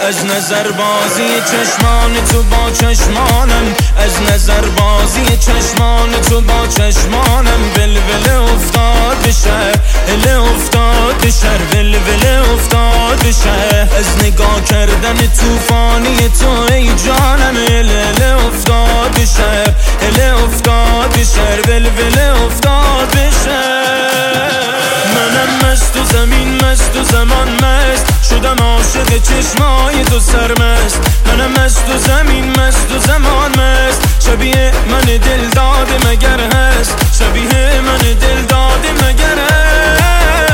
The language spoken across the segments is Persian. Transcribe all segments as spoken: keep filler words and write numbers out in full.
از نظر بازی چشمان تو با چشمانم، از نظر بازی چشمان تو با چشمانم. ولوله افتاد به شهر، هله افتاد به شهر، ولوله افتاد به شهر. از نگاه کردن توفانی تو ای جانم، هله افتاد به شهر، هله افتاد به شهر، ولوله افتاد به شهر. منم مست و زمین مست و زمان مست، شدم عاشق چشمای تو سرمست. منم مست و زمین مست و زمان مست، شبیه من دل داده مگر هست، شبیه من دل داده مگر هست.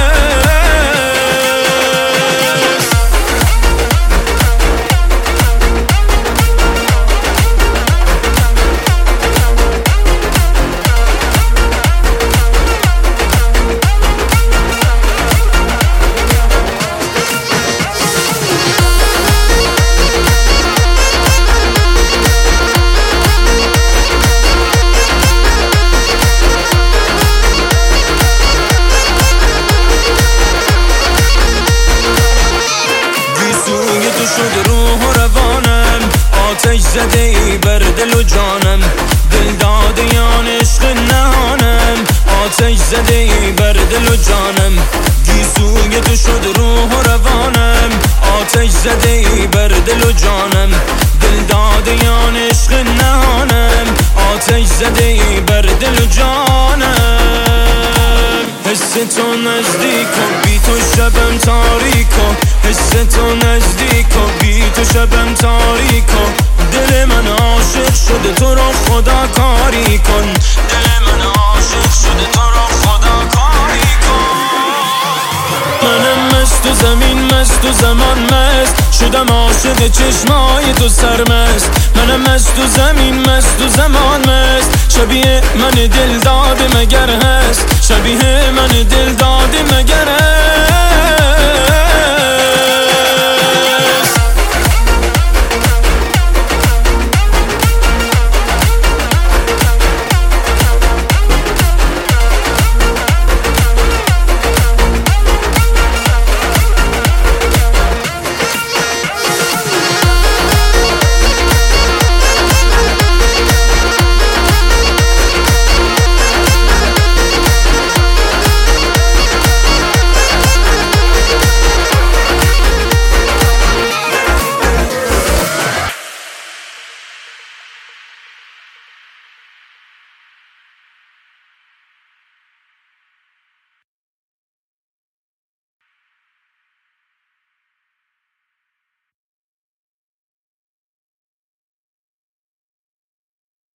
شد روح و روانم، آتش زده ای بر دل و جانم. دل داده یان عشق نهانم، آتش زده ای بر دل و جانم. گیسوی تو شد روح و روانم، آتش زده ای بر دل و جانم. دل داده یان عشق نهانم، آتش زده ای بر دل و جانم. حس تو نزدیک و بی تو شبم تاریک و حس تو نزدیک و بی تو شبم تاریک و دل من عاشق شده تو را خدا کاری کن، دل من عاشق شده تو را خدا کاری کن. منم مست و زمین مست و زمان مست، شدم عاشق چشمای تو سرمست. منم مست و زمین مست و زمان مست، شبیه من دل داده مگر هست، شبیه من دل داده مگر هست.